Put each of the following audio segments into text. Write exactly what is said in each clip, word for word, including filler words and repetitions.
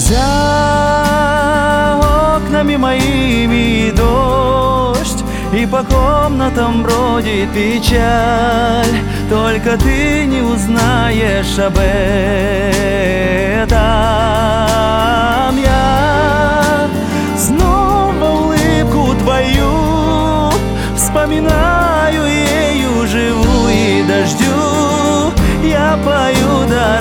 За окнами моими дождь, и по комнатам бродит печаль. Только ты не узнаешь об этом. Я снова улыбку твою вспоминаю, ею живу и дождю я пою до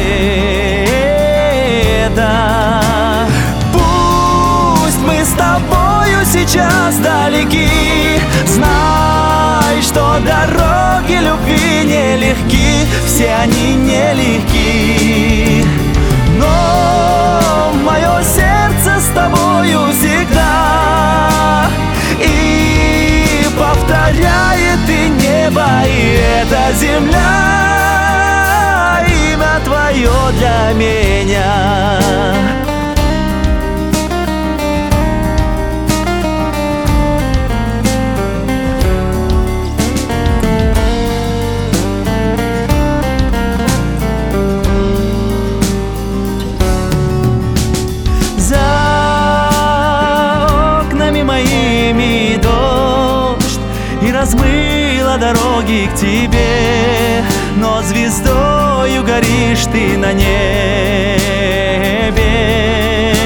рассвета. Пусть мы с тобою сейчас далеки, знай, что дороги любви нелегки, все они нелегки. Но мое сердце с тобою всегда, и повторяет и небо, и эта земля, имя твое для меня. Моими дождь и размыла дороги к тебе, но звездою горишь ты на небе.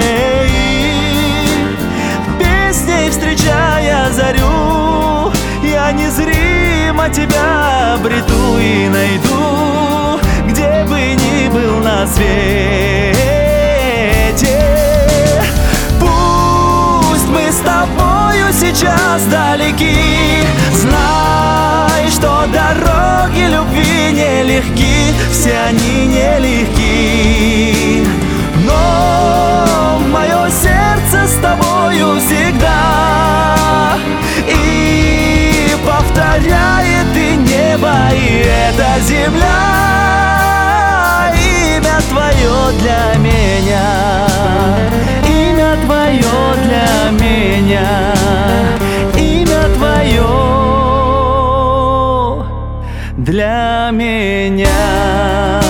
И песней встречая зарю, я незримо тебя обрету и найду, где бы ни был на свете. Мы с тобою сейчас далеки, знай, что дороги любви нелегки, все они нелегки. Но мое сердце с тобою всегда, и повторяет и небо, и эта земля, имя твое для меня. Имя твое для меня, имя твое для меня.